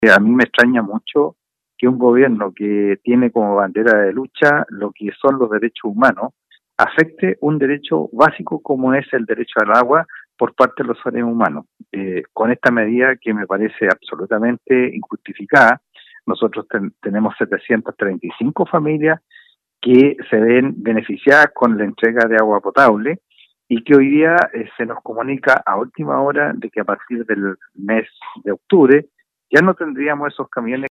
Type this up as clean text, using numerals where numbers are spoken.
A mí me extraña mucho que un gobierno que tiene como bandera de lucha lo que son los derechos humanos afecte un derecho básico como es el derecho al agua por parte de los seres humanos. Con esta medida que me parece absolutamente injustificada, nosotros tenemos 735 familias que se ven beneficiadas con la entrega de agua potable y que hoy día se nos comunica a última hora de que a partir del mes de octubre ya no tendríamos esos camiones